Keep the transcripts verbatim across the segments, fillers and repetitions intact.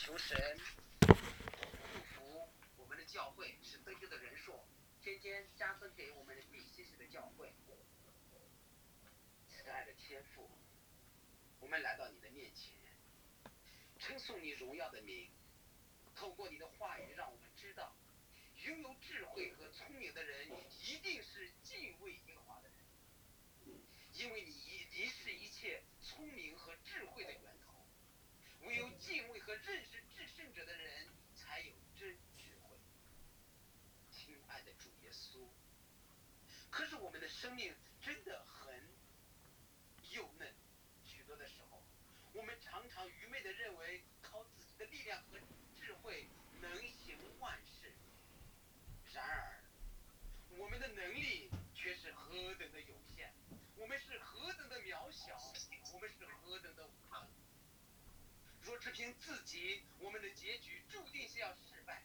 求神祝福我们的教会，使得救的人数天天加增给我们比西西的教会。慈爱的天父，我们来到你的面前，称颂你荣耀的名。透过你的话语，让我们知道，拥有智慧和聪明的人一定是敬畏耶和华的人，因为你你是一切聪明和智慧的源头。唯有敬畏和认识至圣者的人，才有真智慧。亲爱的主耶稣，可是我们的生命真的很幼嫩，许多的时候，我们常常愚昧地认为靠自己的力量和智慧能行万事。然而，我们的能力却是何等的有限，我们是何等的渺小，我们是何等的无能。若只凭自己，我们的结局注定是要失败。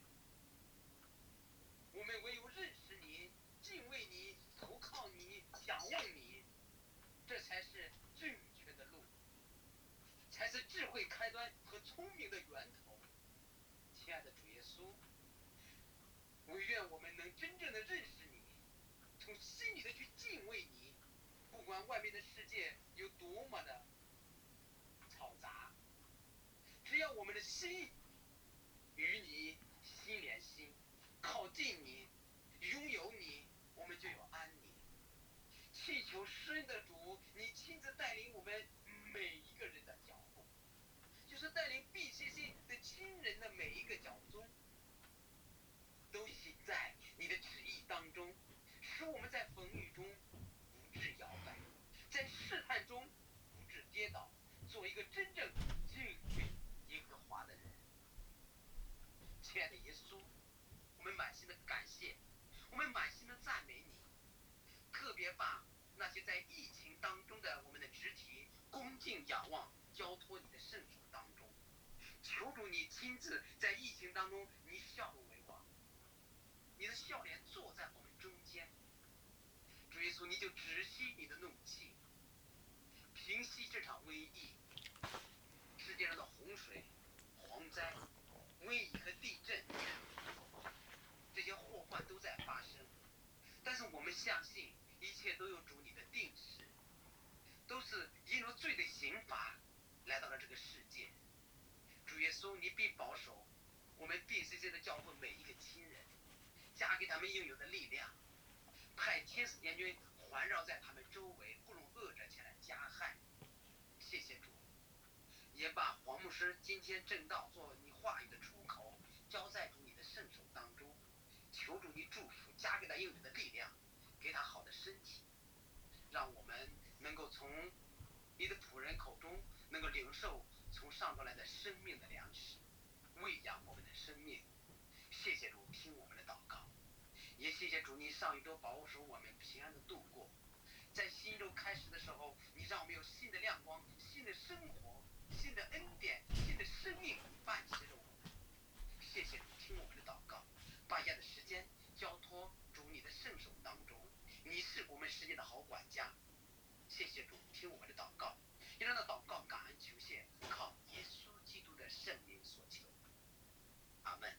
我们唯有认识你、敬畏你、投靠你、仰望你，这才是正确的路，才是智慧开端和聪明的源头。亲爱的主耶稣，唯愿我们能真正的认识你，从心里的去敬畏你，不管外面的世界有多么的嘈杂，只要我们的心与你心连心，靠近你，拥有你，我们就有安宁。祈求施恩的主，你亲自带领我们每一个人的脚步，就是带领 B C C 的亲人的每一个脚踪，都行在你的旨意当中，使我们在风雨中不致摇摆，在试探中不致跌倒，做一个真正敬畏耶和华的人。亲爱的耶稣，我们满心的感谢，我们满心的赞美你，特别把那些在疫情当中的我们的肢体恭敬仰望，交托你的圣手当中。求主你亲自在疫情当中，你笑容为王，你的笑脸坐在我们中间。主耶稣，你就止息你的怒气，平息这场瘟疫。世界上的洪水、蝗灾、瘟疫和地震，这些祸患都在发生，但是我们相信一切都有主你的定时，都是因着罪的刑罚来到了这个世界。主耶稣，你必保守我们 B C C 的教会每一个亲人，加给他们应有的力量，派天使天军环绕在他们周围，不容恶者前来加害。谢谢主，也把黄牧师今天正道做你话语的出口，交在主你的圣手当中。求主你祝福，加给他应有的力量，给他好的身体，让我们能够从你的仆人口中能够领受从上头来的生命的粮食，喂养我们的生命。谢谢主，听我们的祷告，也谢谢主你上一周保守我们平安的度过，在新一周开始的时候，你让我们有新的亮光、新的生活、新的恩典、新的生命伴随着我们。谢谢主，听我们的祷告，把下的时间交托主你的圣手当中，你是我们世界的好管家。谢谢主，听我们的祷告，也让那祷告感恩求谢，靠耶稣基督的圣灵所求。阿门。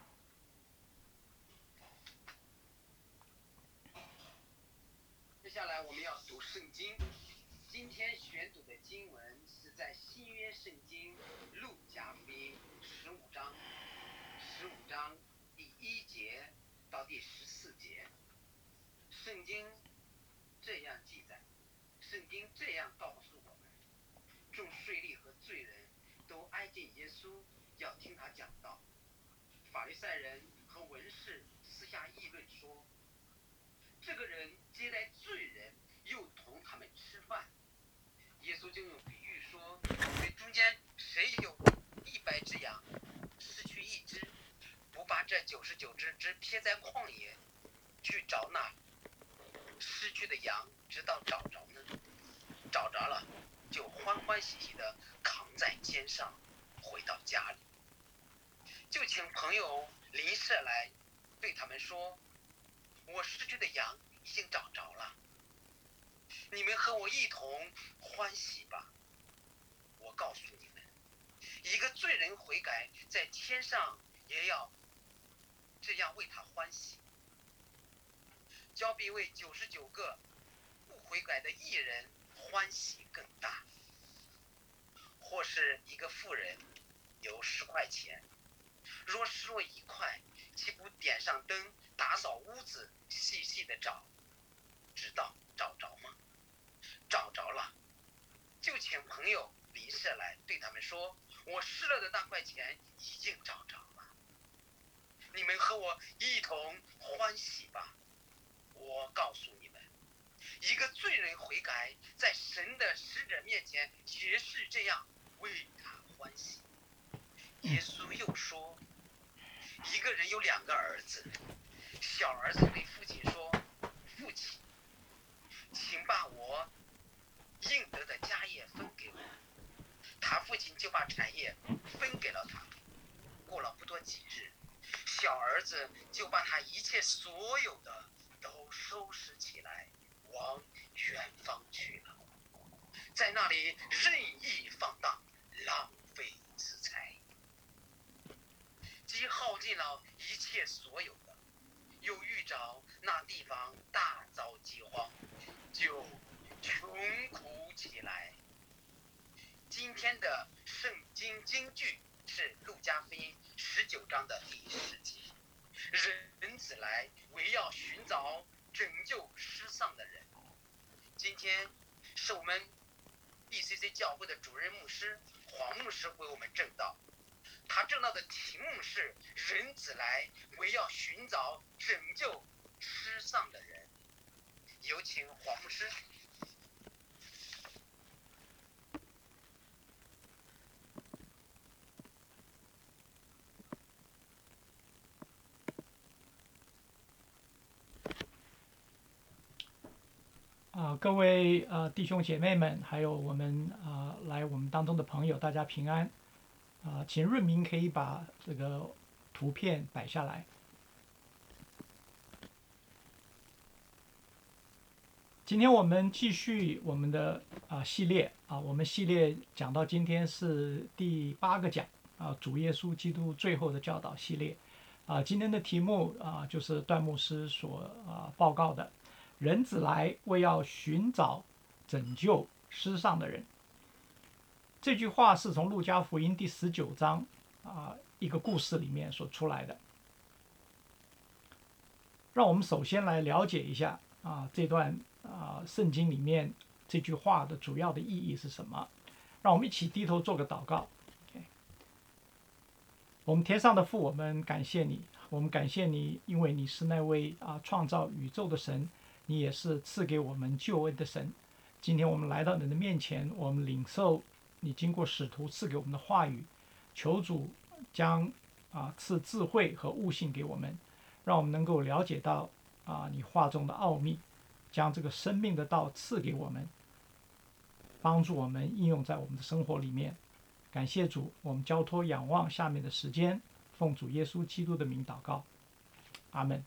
接下来我们要读圣经，今天选读的经文是在新约圣经路加福音十五章，十五章第一节到第十四节。圣经这样记载，圣经这样告诉我们，众税吏和罪人都挨近耶稣，要听他讲道。法利赛人和文士私下议论说，这个人接待罪人，又同他们吃饭。耶稣就用比喻说，你们中间谁有一百只羊，失去一只，不把这九十九只只撇在旷野，去找那失去的羊，直到找着呢？找着了，就欢欢喜喜的扛在肩上，回到家里，就请朋友邻舍来，对他们说，我失去的羊已经找着了，你们和我一同欢喜吧。我告诉你们， 一个罪人悔改，在天上也要这样为他欢喜，交比为九十九个不悔改的义人欢喜更大。或是一个妇人有十块钱，若失落一块，岂不点上灯，打扫屋子，细细的找，直到找着吗？找着了，就请朋友邻舍来，对他们说：我失了的那块钱已经找着了，你们和我一同欢喜吧。我告诉你们，一个罪人悔改，在神的使者面前也是这样为他欢喜。耶稣又说，一个人有两个儿子，小儿子对父亲说：父亲，请把我应得的家业分给我。他父亲就把产业分给了他。过了不多几日，小儿子就把他一切所有的都收拾起来，往远方去了，在那里任意放荡，浪费资财，既耗尽了一切所有的，又遇着那地方大遭饥荒，就穷苦起来。今天的圣经金句是路加福音十九章的第十节，人子来为要寻找拯救失丧的人。今天是我们 B C C 教会的主任牧师黄牧师为我们正道，他正道的题目是人子来为要寻找拯救失丧的人。有请黄牧师。 啊、呃，各位呃弟兄姐妹们，还有我们啊、呃、来我们当中的朋友，大家平安。啊、呃，请润明可以把这个图片摆下来。今天我们继续我们的啊、呃、系列啊，我们系列讲到今天是第八个讲啊，主耶稣基督最后的教导系列啊。今天的题目啊就是段牧师所啊报告的。人子来为要寻找拯救失丧的人。这句话是从路加福音第十九章啊一个故事里面所出来的。让我们首先来了解一下啊这段啊圣经里面这句话的主要的意义是什么。让我们一起低头做个祷告。Okay. 我们天上的父，我们感谢你，我们感谢你，因为你是那位啊创造宇宙的神。你也是赐给我们救恩的神。今天我们来到你的面前，我们领受你经过使徒赐给我们的话语，求主将啊赐智慧和悟性给我们，让我们能够了解到啊你话中的奥秘，将这个生命的道赐给我们，帮助我们应用在我们的生活里面。感谢主，我们交托仰望下面的时间，奉主耶稣基督的名祷告，阿们。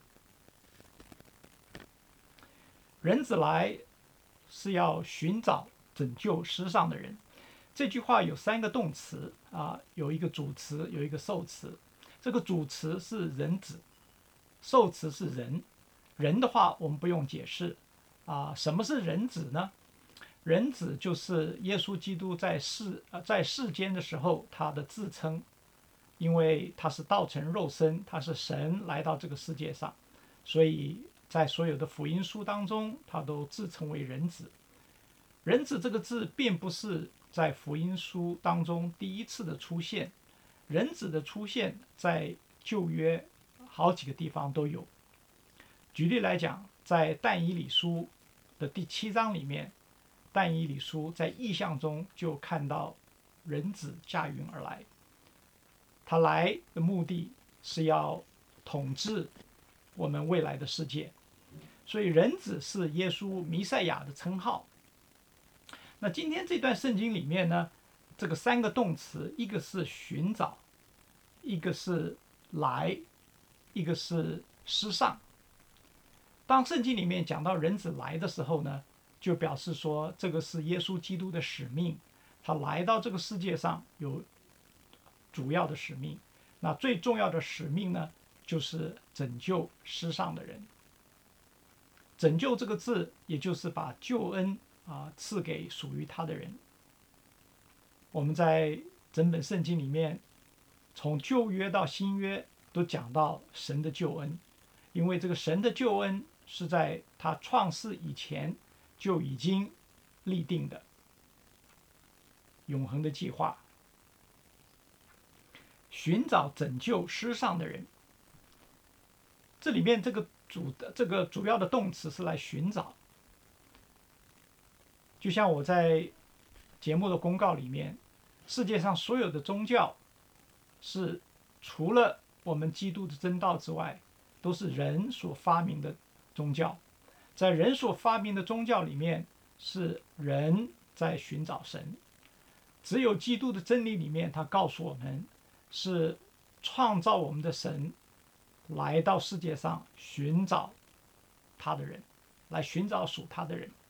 人子来是要寻找拯救失丧的人。这句话有三个动词啊，有一个主词，有一个受词。这个主词是人子，受词是人。人的话我们不用解释啊。什么是人子呢？人子就是耶稣基督在世呃在世间的时候他的自称，因为他是道成肉身，他是神来到这个世界上，所以在所有的福音书当中，他都自称为人子。人子这个字并不是在福音书当中第一次的出现，人子的出现在旧约好几个地方都有。举例来讲，在但以理书的第七章里面，但以理书在异象中就看到人子驾云而来，他来的目的是要统治我们未来的世界。所以人子是耶稣弥赛亚的称号。那今天这段圣经里面呢，这个三个动词，一个是寻找，一个是来，一个是失丧。当圣经里面讲到人子来的时候呢，就表示说这个是耶稣基督的使命，他来到这个世界上有主要的使命。那最重要的使命呢，就是拯救世上的人。拯救这个字，也就是把救恩啊赐给属于他的人。我们在整本圣经里面，从旧约到新约都讲到神的救恩，因为这个神的救恩是在他创世以前就已经立定的永恒的计划。寻找拯救世上的人，这里面这个主的这个主要的动词是来寻找。就像我在节目的公告里面，世界上所有的宗教是除了我们基督的真道之外，都是人所发明的宗教。在人所发明的宗教里面，是人在寻找神。只有基督的真理里面，他告诉我们，是创造我们的神来到世界上寻找他的人，来寻找属他的人。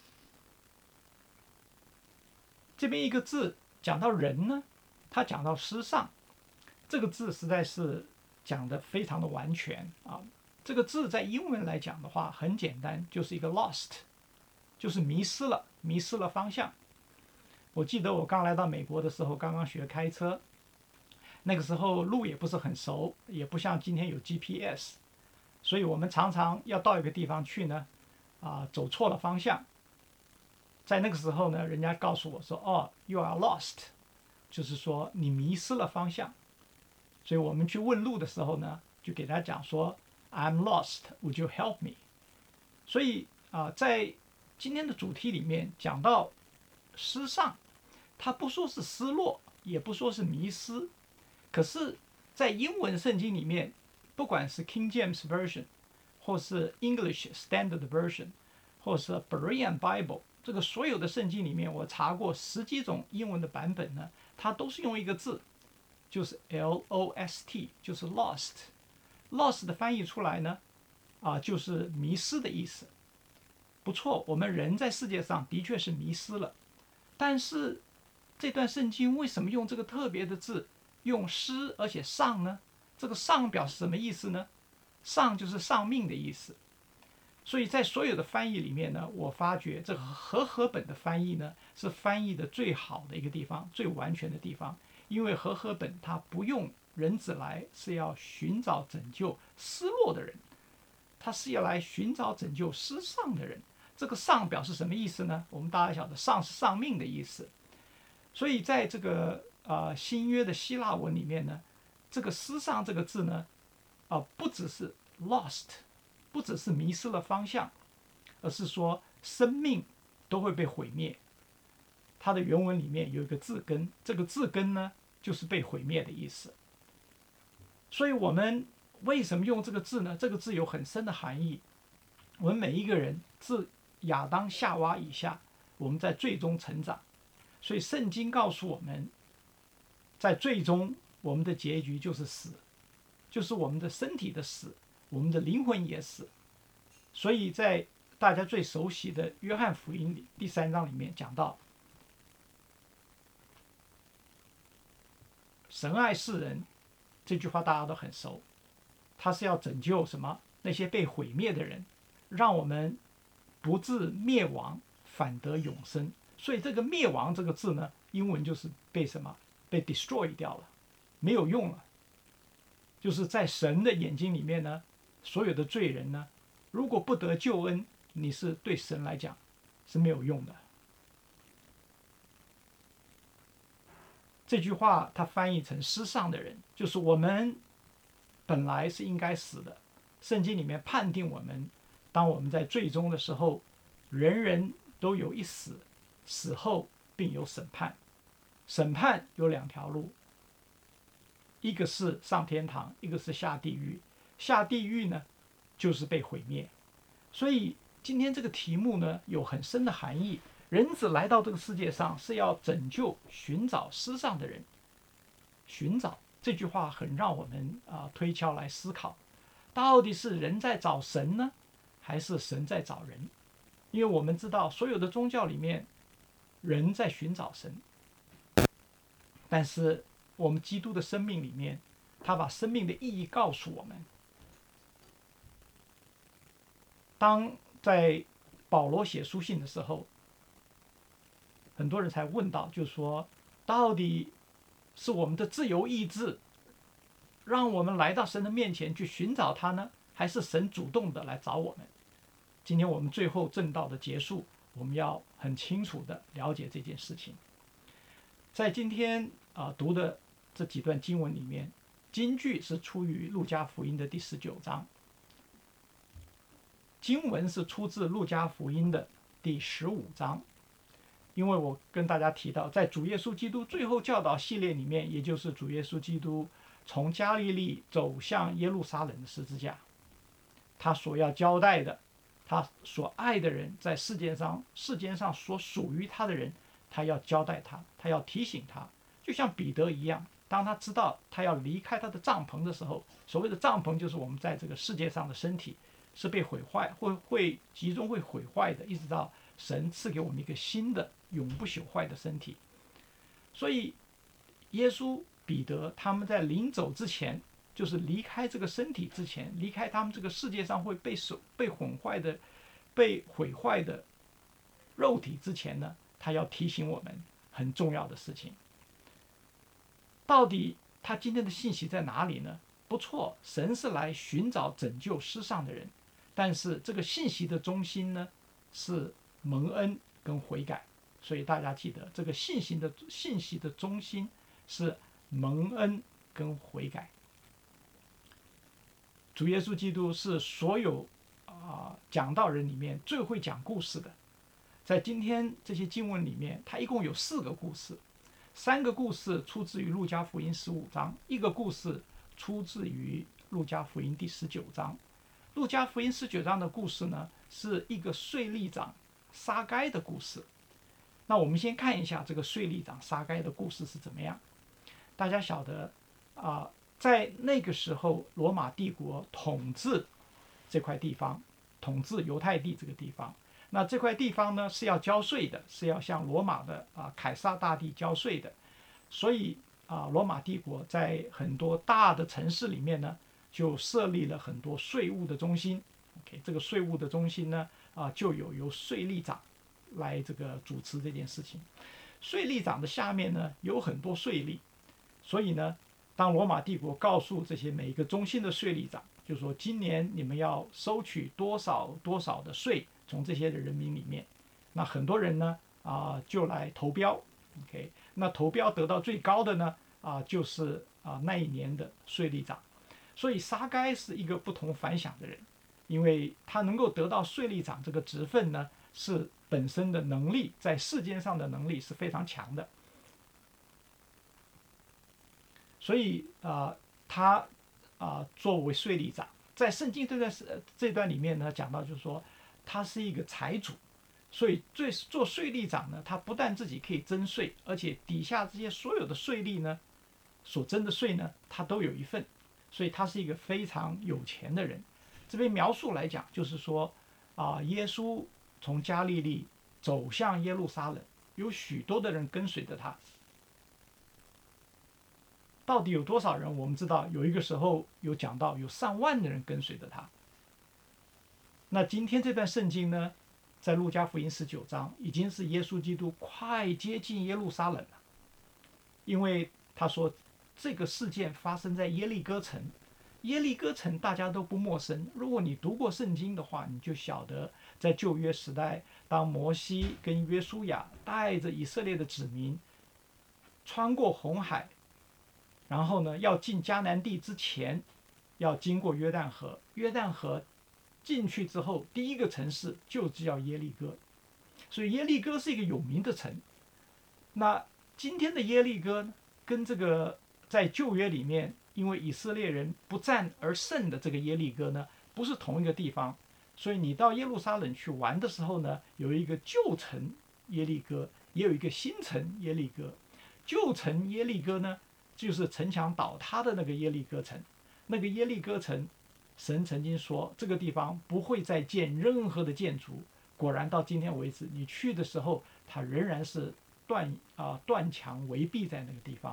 这边一个字讲到人呢，他讲到失丧，这个字实在是讲得非常的完全啊。这个字在英文来讲的话很简单，就是一个 lost， 就是迷失了，迷失了方向。我记得我刚来到美国的时候，刚刚学开车，那个时候路也不是很熟，也不像今天有 G P S， 所以我们常常要到一个地方去呢，啊，走错了方向。在那个时候呢，人家告诉我说，哦 ，you are lost， 就是说你迷失了方向。所以我们去问路的时候呢，就给他讲说 ，I'm lost，would you help me？ 所以啊，在今天的主题里面讲到失丧，他不说是失落，也不说是迷失，可是，在英文圣经里面，不管是 King James Version， 或是 English Standard Version， 或是 Berean Bible， 这个所有的圣经里面，我查过十几种英文的版本呢，它都是用一个字，就是 L O S T， 就是 lost。lost 的翻译出来呢，啊，就是迷失的意思。不错，我们人在世界上的确是迷失了，但是这段圣经为什么用这个特别的字，用失而且丧呢？这个丧表示什么意思呢？丧就是丧命的意思。所以在所有的翻译里面呢，我发觉这个和合本的翻译呢，是翻译的最好的一个地方，最完全的地方。因为和合本它不用人子来是要寻找拯救失落的人，他是要来寻找拯救失丧的人。这个丧表示什么意思呢？我们大家晓得，丧是丧命的意思。所以在这个呃新约的希腊文里面呢，这个失丧这个字呢，啊、呃、不只是 lost， 不只是迷失了方向，而是说生命都会被毁灭。它的原文里面有一个字根，这个字根呢就是被毁灭的意思。所以我们为什么用这个字呢？这个字有很深的含义。我们每一个人自亚当夏娃以下，我们在最终成长。所以圣经告诉我们，在最终我们的结局就是死，就是我们的身体的死，我们的灵魂也死。所以在大家最熟悉的约翰福音里第三章里面讲到，神爱世人，这句话大家都很熟，他是要拯救什么？那些被毁灭的人，让我们不致灭亡，反得永生。所以这个灭亡这个字呢，英文就是被什么？被 destroy 掉了，没有用了。就是在神的眼睛里面呢，所有的罪人呢，如果不得救恩，你是对神来讲是没有用的。这句话它翻译成失丧的人，就是我们本来是应该死的。圣经里面判定我们，当我们在最终的时候，人人都有一死，死后并有审判。审判有两条路，一个是上天堂，一个是下地狱。下地狱呢，就是被毁灭。所以今天这个题目呢，有很深的含义。人子来到这个世界上是要拯救、寻找失丧的人。寻找这句话很让我们啊、呃、推敲来思考，到底是人在找神呢，还是神在找人？因为我们知道，所有的宗教里面，人在寻找神，但是我们基督的生命里面，他把生命的意义告诉我们。当在保罗写书信的时候，很多人才问到，就是说，到底是我们的自由意志让我们来到神的面前去寻找他呢，还是神主动的来找我们？今天我们最后正道的结束，我们要很清楚的了解这件事情。在今天啊、呃、读的这几段经文里面，金句是出于路加福音的第十九章，经文是出自路加福音的第十五章。因为我跟大家提到，在主耶稣基督最后教导系列里面，也就是主耶稣基督从加利利走向耶路撒冷的十字架，他所要交代的，他所爱的人，在世界上世间上所属于他的人，他要交代他，他要提醒他，就像彼得一样，当他知道他要离开他的帐篷的时候，所谓的帐篷就是我们在这个世界上的身体是被毁坏，会会集中会毁坏的，一直到神赐给我们一个新的永不朽坏的身体。所以耶稣、彼得他们在临走之前，就是离开这个身体之前，离开他们这个世界上会被手被混坏的、被毁坏的肉体之前呢，他要提醒我们很重要的事情。到底他今天的信息在哪里呢？不错，神是来寻找拯救失丧的人，但是这个信息的中心呢是蒙恩跟悔改。所以大家记得，这个信息的信息的中心是蒙恩跟悔改。主耶稣基督是所有啊、呃、讲道人里面最会讲故事的。在今天这些经文里面，它一共有四个故事，三个故事出自于路加福音十五章，一个故事出自于路加福音第十九章。路加福音十九章的故事呢，是一个税吏长撒该的故事。那我们先看一下这个税吏长撒该的故事是怎么样。大家晓得啊、呃，在那个时候，罗马帝国统治这块地方，统治犹太地这个地方。那这块地方呢是要交税的，是要向罗马的啊凯撒大帝交税的。所以啊，罗马帝国在很多大的城市里面呢，就设立了很多税务的中心。OK， 这个税务的中心呢啊，就有由税吏长来这个主持这件事情。税吏长的下面呢有很多税吏，所以呢，当罗马帝国告诉这些每一个中心的税吏长，就说今年你们要收取多少多少的税，从这些的人民里面，那很多人呢啊、呃、就来投标 ，OK， 那投标得到最高的呢啊、呃、就是啊、呃、那一年的税吏长。所以撒该是一个不同凡响的人，因为他能够得到税吏长这个职分呢，是本身的能力，在世间上的能力是非常强的。所以啊、呃，他啊、呃、作为税吏长，在圣经这段这段里面呢，讲到就是说他是一个财主，所以最做税吏长呢，他不但自己可以征税，而且底下这些所有的税吏呢所征的税呢，他都有一份，所以他是一个非常有钱的人。这边描述来讲，就是说啊、呃，耶稣从加利利走向耶路撒冷，有许多的人跟随着他。到底有多少人？我们知道有一个时候有讲到有上万的人跟随着他。那今天这段圣经呢，在路加福音十九章，已经是耶稣基督快接近耶路撒冷了，因为他说这个事件发生在耶利哥城。耶利哥城大家都不陌生，如果你读过圣经的话，你就晓得在旧约时代，当摩西跟约书亚带着以色列的子民穿过红海，然后呢要进迦南地之前，要经过约旦河，约旦河进去之后，第一个城市就叫耶利哥，所以耶利哥是一个有名的城。那今天的耶利哥跟这个在旧约里面因为以色列人不战而胜的这个耶利哥呢，不是同一个地方。所以你到耶路撒冷去玩的时候呢，有一个旧城耶利哥，也有一个新城耶利哥。旧城耶利哥呢，就是城墙倒塌的那个耶利哥城。那个耶利哥城，神曾经说这个地方不会再建任何的建筑。果然到今天为止，你去的时候，它仍然是断啊、呃、断墙围壁在那个地方。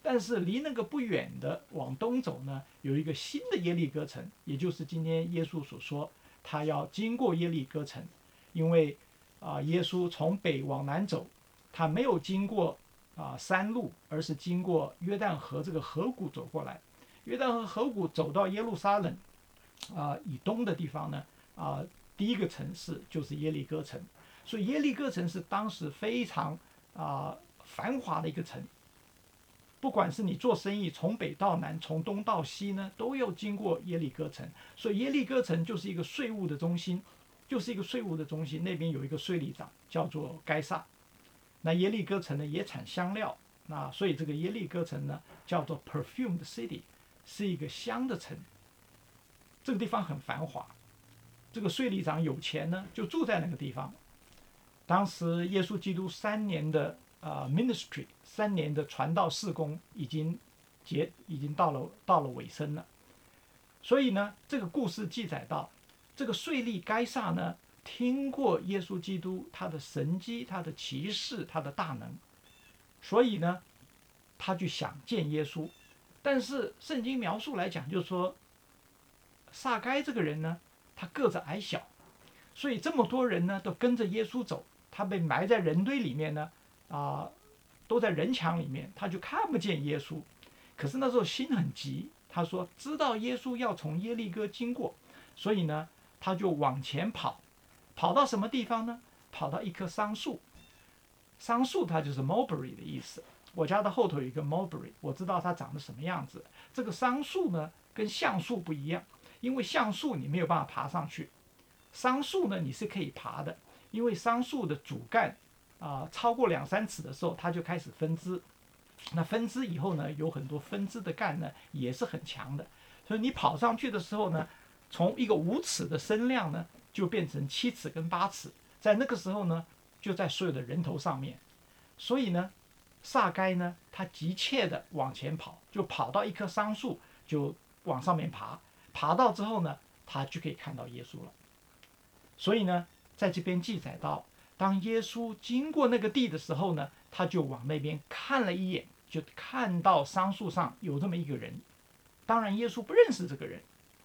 但是离那个不远的往东走呢，有一个新的耶利哥城，也就是今天耶稣所说，他要经过耶利哥城，因为啊、呃，耶稣从北往南走，他没有经过啊、呃、山路，而是经过约旦河这个河谷走过来。约旦河河谷走到耶路撒冷啊、呃、以东的地方呢，啊、呃，第一个城市就是耶利哥城，所以耶利哥城是当时非常啊、呃、繁华的一个城。不管是你做生意，从北到南，从东到西呢，都要经过耶利哥城，所以耶利哥城就是一个税务的中心，就是一个税务的中心。那边有一个税吏长叫做该撒。那耶利哥城呢也产香料，那所以这个耶利哥城呢叫做 perfumed city， 是一个香的城。这个地方很繁华，这个税吏长有钱呢，就住在那个地方。当时耶稣基督三年的啊、呃、ministry， 三年的传道事工已经结已经到了到了尾声了。所以呢，这个故事记载到，这个税吏该撒呢，听过耶稣基督他的神迹、他的奇事、他的大能，所以呢，他就想见耶稣。但是圣经描述来讲，就是说，撒该这个人呢，他个子矮小，所以这么多人呢都跟着耶稣走，他被埋在人堆里面呢，啊、呃，都在人墙里面，他就看不见耶稣。可是那时候心很急，他说知道耶稣要从耶利哥经过，所以呢，他就往前跑，跑到什么地方呢？跑到一棵桑树。桑树它就是 mulberry 的意思。我家的后头有一个 mulberry， 我知道它长得什么样子。这个桑树呢，跟橡树不一样，因为橡树你没有办法爬上去，桑树呢你是可以爬的，因为桑树的主干啊、呃、超过两三尺的时候，它就开始分支。那分支以后呢，有很多分支的干呢也是很强的，所以你跑上去的时候呢，从一个五尺的身量呢，就变成七尺跟八尺，在那个时候呢，就在所有的人头上面。所以呢，撒该呢，他急切的往前跑，就跑到一棵桑树，就往上面爬，爬到之后呢，他就可以看到耶稣了。所以呢，在这边记载到，当耶稣经过那个地的时候呢，他就往那边看了一眼，就看到桑树上有这么一个人。当然，耶稣不认识这个人，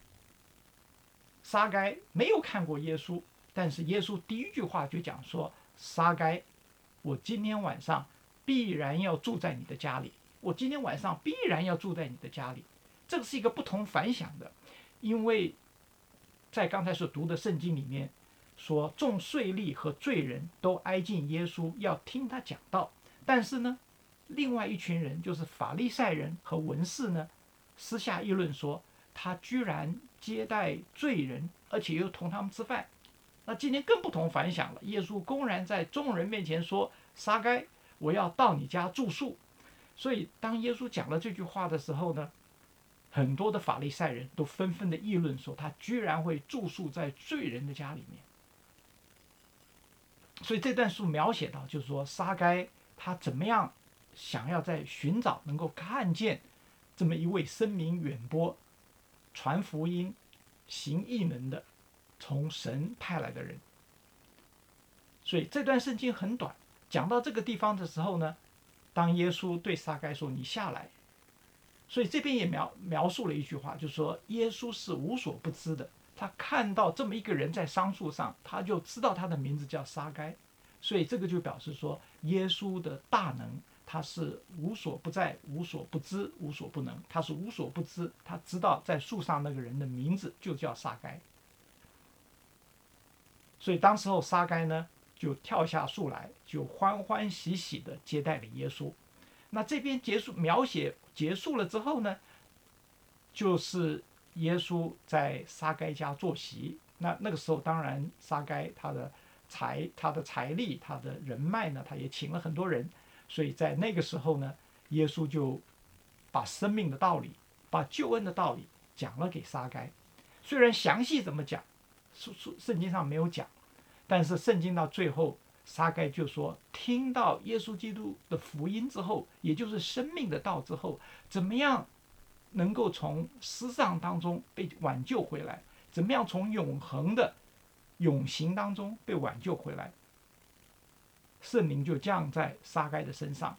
撒该没有看过耶稣，但是耶稣第一句话就讲说：“撒该，我今天晚上必然要住在你的家里，我今天晚上必然要住在你的家里。”这个是一个不同凡响的，因为在刚才所读的圣经里面说，众税吏和罪人都挨近耶稣，要听他讲道。但是呢，另外一群人，就是法利赛人和文士呢，私下议论说，他居然接待罪人，而且又同他们吃饭。那今天更不同凡响了，耶稣公然在众人面前说：“撒该，我要到你家住宿。”所以当耶稣讲了这句话的时候呢，很多的法利赛人都纷纷的议论说，他居然会住宿在罪人的家里面。所以这段书描写到，就是说撒该他怎么样想要在寻找能够看见这么一位声名远播、传福音、行异能的从神派来的人。所以这段圣经很短，讲到这个地方的时候呢，当耶稣对撒该说：“你下来。”所以这边也描描述了一句话，就是说耶稣是无所不知的。他看到这么一个人在桑树上，他就知道他的名字叫撒该。所以这个就表示说，耶稣的大能，他是无所不在、无所不知、无所不能。他是无所不知，他知道在树上那个人的名字就叫撒该。所以当时候撒该呢，就跳下树来，就欢欢喜喜的接待了耶稣。那这边结束描写结束了之后呢，就是耶稣在撒该家坐席。那那个时候当然撒该他的财他的财力他的人脉呢，他也请了很多人，所以在那个时候呢，耶稣就把生命的道理，把救恩的道理讲了给撒该。虽然详细怎么讲圣经上没有讲，但是圣经到最后撒该就说，听到耶稣基督的福音之后，也就是生命的道之后，怎么样能够从失丧当中被挽救回来，怎么样从永恒的永刑当中被挽救回来，圣灵就降在撒该的身上。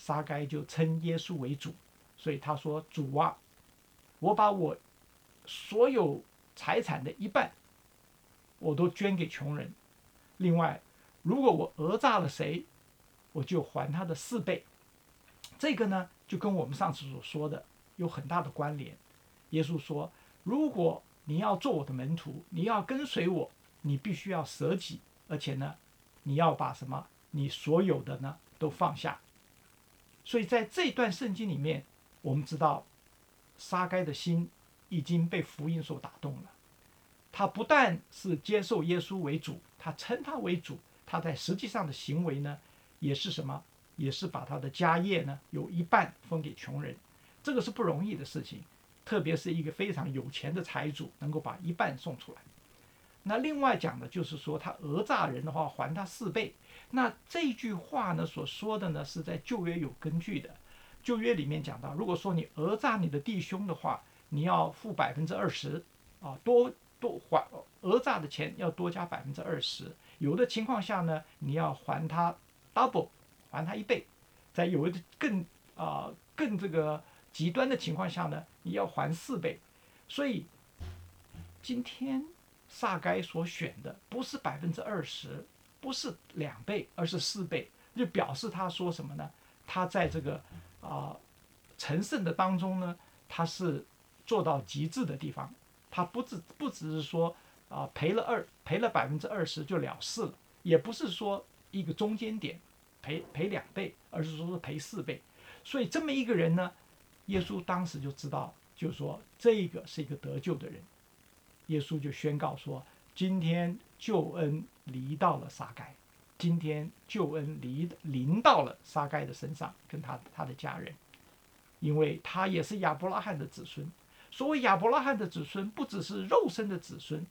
撒该就称耶稣为主，所以他说：“主啊，我把我所有财产的一半，我都捐给穷人。另外，如果我讹诈了谁，我就还他的四倍。”这个呢，就跟我们上次所说的有很大的关联。耶稣说：“如果你要做我的门徒，你要跟随我，你必须要舍己，而且呢，你要把什么？你所有的呢都放下。”所以在这段圣经里面，我们知道撒该的心已经被福音所打动了。他不但是接受耶稣为主，他称他为主，他在实际上的行为呢，也是什么？也是把他的家业呢有一半分给穷人。这个是不容易的事情，特别是一个非常有钱的财主能够把一半送出来。那另外讲的就是说，他讹诈人的话还他四倍。那这句话呢所说的呢是在旧约有根据的。旧约里面讲到，如果说你讹诈你的弟兄的话，你要付百分之二十啊，多多还讹诈的钱要多加百分之二十。有的情况下呢，你要还他 double， 还他一倍。在有的更啊、呃、更这个极端的情况下呢，你要还四倍。所以今天撒该所选的不是百分之二十，不是两倍，而是四倍，就表示他说什么呢？他在这个啊成圣的当中呢，他是做到极致的地方。他不只不只是说啊赔了二赔了百分之二十就了事了，也不是说一个中间点赔赔两倍，而是说是赔四倍。所以这么一个人呢，耶稣当时就知道，就是说这个是一个得救的人。耶稣就宣告说：“今天救恩临到了撒该，今天救恩临临到了撒该的身上，跟他他的家人，因为他也是亚伯拉罕的子孙。所谓亚伯拉罕的子孙，不只是肉身的子孙，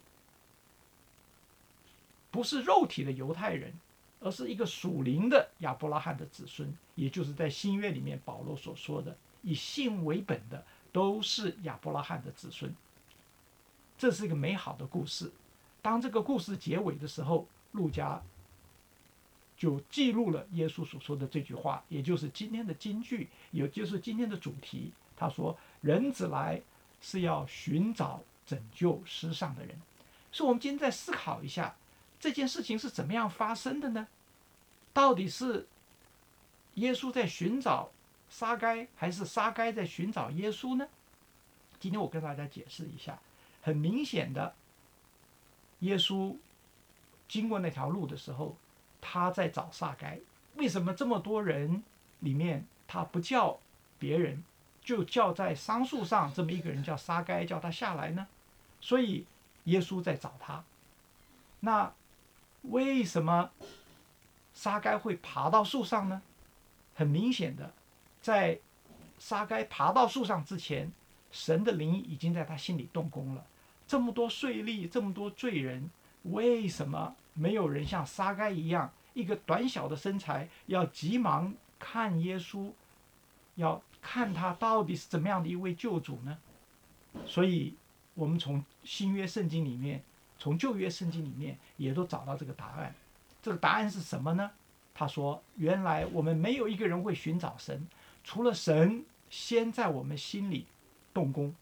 不是肉体的犹太人，而是一个属灵的亚伯拉罕的子孙，也就是在新约里面保罗所说的，以信为本的都是亚伯拉罕的子孙。这是一个美好的故事。当这个故事结尾的时候，路加就记录了耶稣所说的这句话，也就是今天的金句，也就是今天的主题。他说：“人子来是要寻找拯救失丧的人。”所以我们今天再思考一下，这件事情是怎么样发生的呢？到底是耶稣在寻找撒该，还是撒该在寻找耶稣呢？今天我跟大家解释一下。很明显的，耶稣经过那条路的时候，他在找撒该。为什么这么多人里面他不叫别人，就叫在桑树上这么一个人叫撒该，叫他下来呢？所以耶稣在找他。那为什么撒该会爬到树上呢？很明显的，在撒该爬到树上之前，神的灵已经在他心里动工了。这么多税吏，这么多罪人，为什么没有人像撒该一样，一个短小的身材，要急忙看耶稣，要看他到底是怎么样的一位救主呢？所以，我们从新约圣经里面，从旧约圣经里面，也都找到这个答案。这个答案是什么呢？他说：“原来我们没有一个人会寻找神，除了神先在我们心里动工。”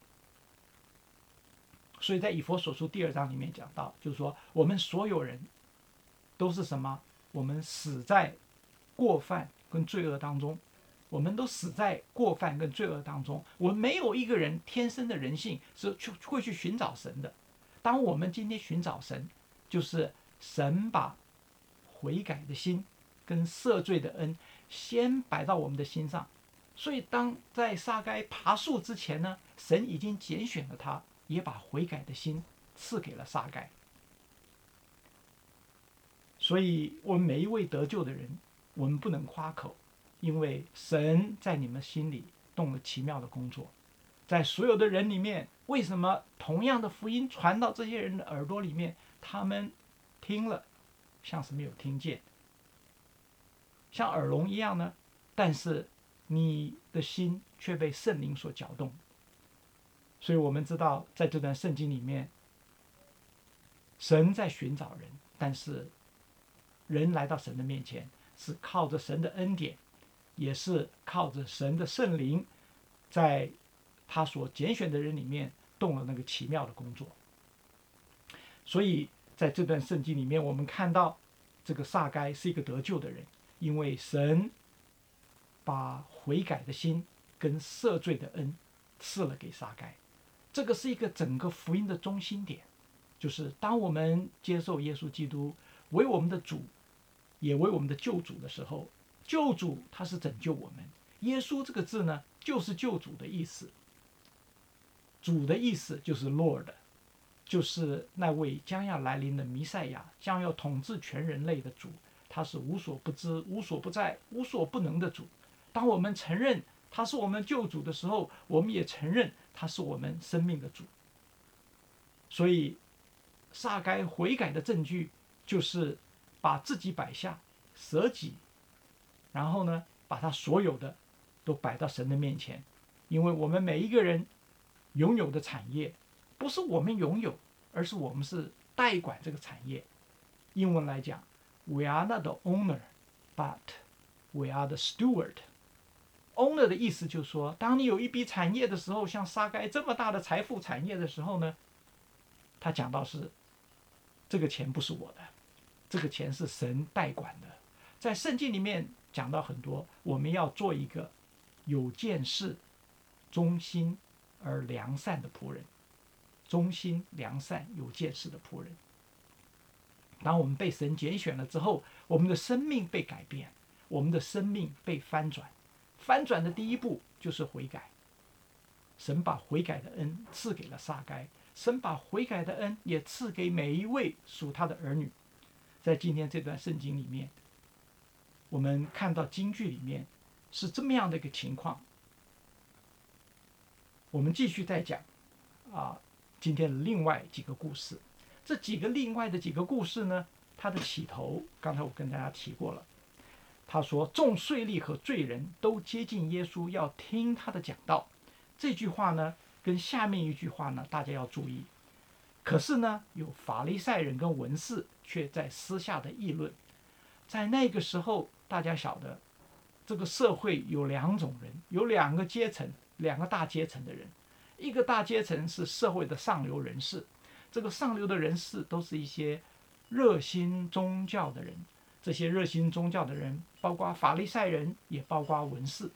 所以在以弗所书第二章里面讲到，就是说我们所有人都是什么？我们死在过犯跟罪恶当中，我们都死在过犯跟罪恶当中。我们没有一个人天生的人性是去会去寻找神的。当我们今天寻找神，就是神把悔改的心跟赦罪的恩先摆到我们的心上。所以当在撒该爬树之前呢，神已经拣选了他，也把悔改的心赐给了撒该。所以我们每一位得救的人，我们不能夸口，因为神在你们心里动了奇妙的工作。在所有的人里面，为什么同样的福音传到这些人的耳朵里面，他们听了像是没有听见，像耳聋一样呢？但是你的心却被圣灵所搅动。所以我们知道，在这段圣经里面，神在寻找人，但是人来到神的面前是靠着神的恩典， 也是靠着神的圣灵，在他所拣选的人里面动了那个奇妙的工作。所以在这段圣经里面，我们看到这个撒该是一个得救的人，因为神把悔改的心跟赦罪的恩赐了给撒该。这个是一个整个福音的中心点，就是当我们接受耶稣基督为我们的主，也为我们的救主的时候，救主他是拯救我们。耶稣这个字呢，就是救主的意思。主的意思就是 Lord， 就是那位将要来临的弥赛亚，将要统治全人类的主。他是无所不知、无所不在、无所不能的主。当我们承认他是我们救主的时候，我们也承认他是我们生命的主。所以撒该悔改的证据就是把自己摆下，舍己，然后呢，把他所有的都摆到神的面前。因为我们每一个人拥有的产业不是我们拥有，而是我们是代管这个产业。英文来讲 We are not the owner, but we are the steward。Owner 的意思就是说，当你有一笔产业的时候，像撒该这么大的财富产业的时候呢，他讲到是这个钱不是我的，这个钱是神代管的。在圣经里面讲到很多，我们要做一个有见识、忠心而良善的仆人。忠心、良善、有见识的仆人。当我们被神拣选了之后，我们的生命被改变，我们的生命被翻转。翻转的第一步就是悔改。神把悔改的恩赐给了撒该，神把悔改的恩也赐给每一位属他的儿女。在今天这段圣经里面，我们看到经句里面是这么样的一个情况。我们继续再讲啊，今天的另外几个故事。这几个另外的几个故事呢，它的起头刚才我跟大家提过了。他说众税吏和罪人都接近耶稣，要听他的讲道。这句话呢跟下面一句话呢大家要注意。可是呢有法利赛人跟文士却在私下的议论。在那个时候大家晓得这个社会有两种人，有两个阶层，两个大阶层的人。一个大阶层是社会的上流人士，这个上流的人士都是一些热心宗教的人。这些热心宗教的人包括法利赛人，也包括文士。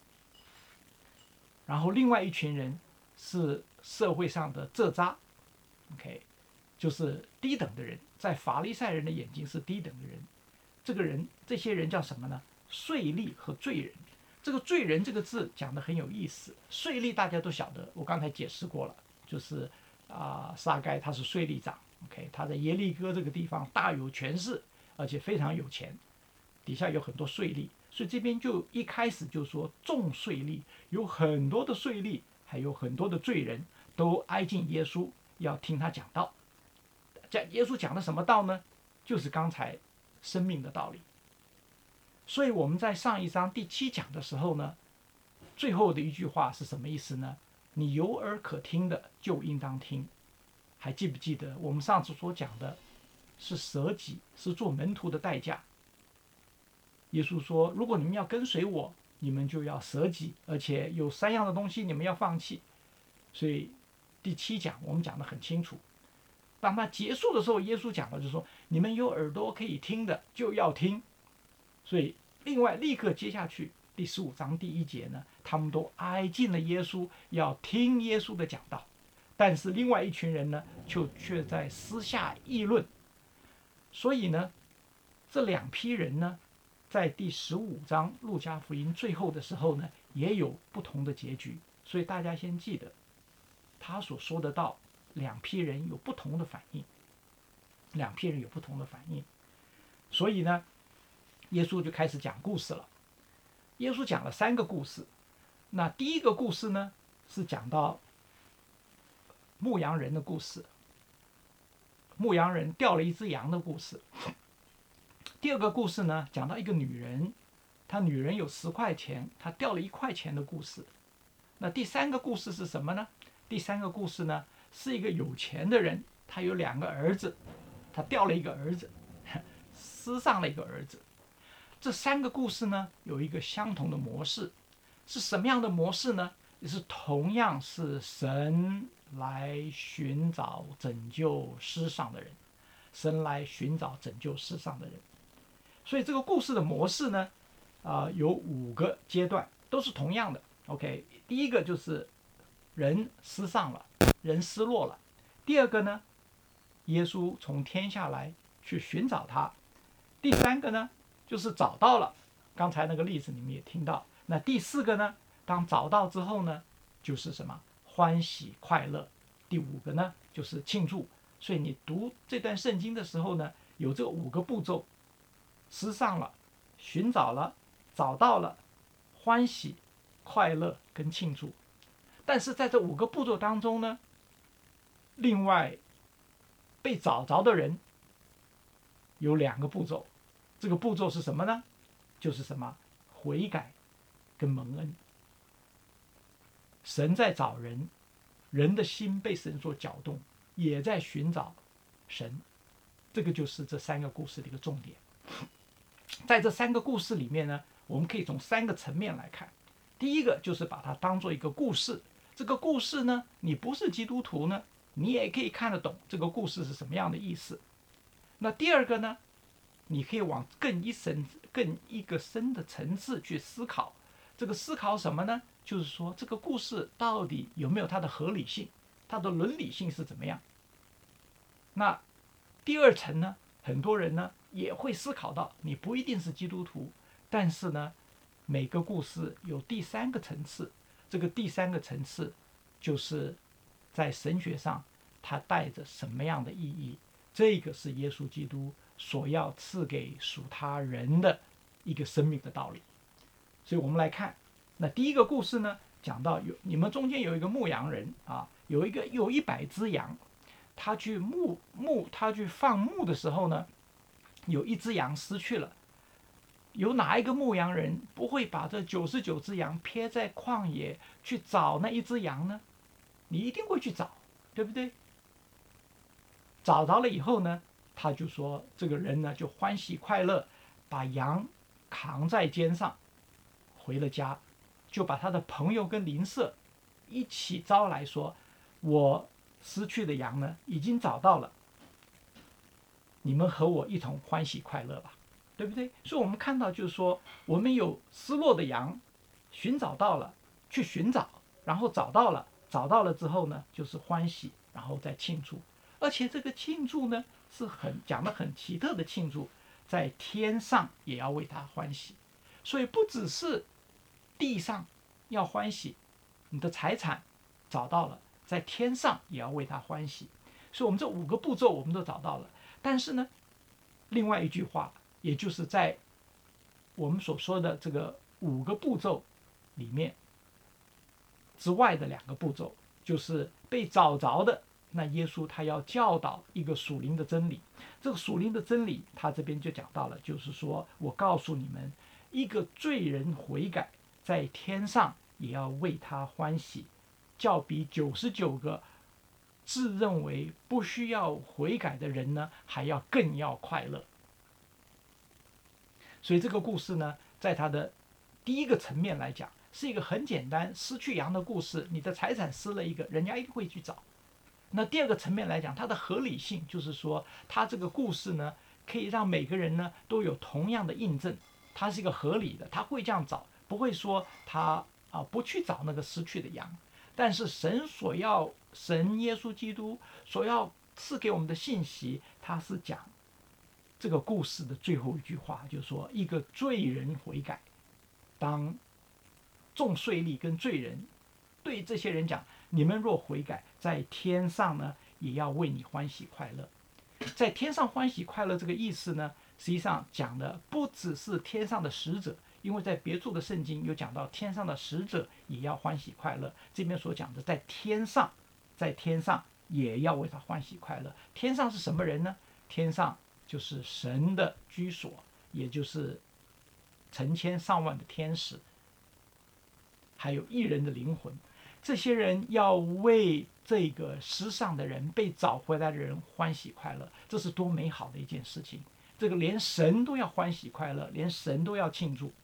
然后另外一群人是社会上的轍渣 OK， 就是低等的人，在法利赛人的眼睛是低等的人。这个人这些人叫什么呢？税吏和罪人。这个罪人这个字讲得很有意思。税吏大家都晓得，我刚才解释过了，就是啊、呃，撒该他是税吏长 OK， 他在耶利哥这个地方大有权势，而且非常有钱，底下有很多税吏，所以这边就一开始就说众税吏，有很多的税吏，还有很多的罪人都挨近耶稣，要听他讲道。讲耶稣讲的什么道呢？就是刚才生命的道理。所以我们在上一章第七讲的时候呢，最后的一句话是什么意思呢？你有耳可听的就应当听。还记不记得我们上次所讲的是舍己，是做门徒的代价。耶稣说如果你们要跟随我，你们就要舍己，而且有三样的东西你们要放弃。所以第七讲我们讲得很清楚。当他结束的时候，耶稣讲了就是说，你们有耳朵可以听的就要听。所以另外立刻接下去第十五章第一节呢，他们都挨近了耶稣，要听耶稣的讲道。但是另外一群人呢，就却在私下议论。所以呢，这两批人呢，在第十五章路加福音最后的时候呢，也有不同的结局。所以大家先记得，他所说的道，两批人有不同的反应，两批人有不同的反应。所以呢，耶稣就开始讲故事了。耶稣讲了三个故事。那第一个故事呢，是讲到牧羊人的故事，牧羊人掉了一只羊的故事。第二个故事呢，讲到一个女人，她女人有十块钱，她掉了一块钱的故事。那第三个故事是什么呢？第三个故事呢，是一个有钱的人，他有两个儿子，他掉了一个儿子，失丧了一个儿子。 这三个故事呢有一个相同的模式，是什么样的模式呢？也是同样是神来寻找拯救世上的人，神来寻找拯救世上的人。所以这个故事的模式呢，啊、呃，有五个阶段，都是同样的。OK， 第一个就是人失丧了，人失落了。第二个呢，耶稣从天下来去寻找他。第三个呢，就是找到了。刚才那个例子你们也听到。那第四个呢，当找到之后呢，就是什么？欢喜快乐。第五个呢，就是庆祝。所以你读这段圣经的时候呢，有这五个步骤：失丧了，寻找了，找到了，欢喜、快乐跟庆祝。但是在这五个步骤当中呢，另外被找着的人有两个步骤。这个步骤是什么呢？就是什么？悔改跟蒙恩。神在找人，人的心被神所搅动，也在寻找神。这个就是这三个故事的一个重点。在这三个故事里面呢，我们可以从三个层面来看。第一个就是把它当做一个故事，这个故事呢，你不是基督徒呢，你也可以看得懂这个故事是什么样的意思。那第二个呢，你可以往更一深、更一个深的层次去思考。这个思考什么呢？就是说这个故事到底有没有它的合理性，它的伦理性是怎么样。那第二层呢，很多人呢也会思考到，你不一定是基督徒，但是呢，每个故事有第三个层次。这个第三个层次就是在神学上它带着什么样的意义。这个是耶稣基督所要赐给属他人的一个生命的道理。所以我们来看，那第一个故事呢，讲到有你们中间有一个牧羊人啊，有一个有一百只羊，他去牧牧他去放牧的时候呢，有一只羊失去了。有哪一个牧羊人不会把这九十九只羊撇在旷野去找那一只羊呢？你一定会去找，对不对？找着了以后呢，他就说这个人呢就欢喜快乐，把羊扛在肩上回了家，就把他的朋友跟邻舍一起招来说，我失去的羊呢已经找到了，你们和我一同欢喜快乐吧，对不对？所以我们看到就是说，我们有失落的羊寻找到了，去寻找，然后找到了，找到了之后呢就是欢喜，然后再庆祝。而且这个庆祝呢是很讲得很奇特的庆祝，在天上也要为他欢喜。所以不只是地上要欢喜，你的财产找到了，在天上也要为他欢喜。所以我们这五个步骤我们都找到了。但是呢，另外一句话，也就是在我们所说的这个五个步骤里面之外的两个步骤，就是被找着的。那耶稣他要教导一个属灵的真理，这个属灵的真理他这边就讲到了，就是说我告诉你们，一个罪人悔改，在天上也要为他欢喜，较比九十九个自认为不需要悔改的人呢还要更要快乐。所以这个故事呢，在它的第一个层面来讲，是一个很简单失去羊的故事，你的财产失了一个，人家一定会去找。那第二个层面来讲，它的合理性就是说，它这个故事呢，可以让每个人呢都有同样的印证，它是一个合理的，他会这样找，不会说他啊不去找那个失去的羊。但是神所要，神耶稣基督所要赐给我们的信息，他是讲这个故事的最后一句话，就是说一个罪人悔改，当众税吏跟罪人对这些人讲，你们若悔改，在天上呢也要为你欢喜快乐。在天上欢喜快乐这个意思呢，实际上讲的不只是天上的使者，因为在别处的圣经有讲到天上的使者也要欢喜快乐。这边所讲的在天上，在天上也要为他欢喜快乐。天上是什么人呢？天上就是神的居所，也就是成千上万的天使，还有义人的灵魂。这些人要为这个失丧的人、被找回来的人欢喜快乐，这是多美好的一件事情！ 这个连神都要欢喜快乐，连神都要庆祝。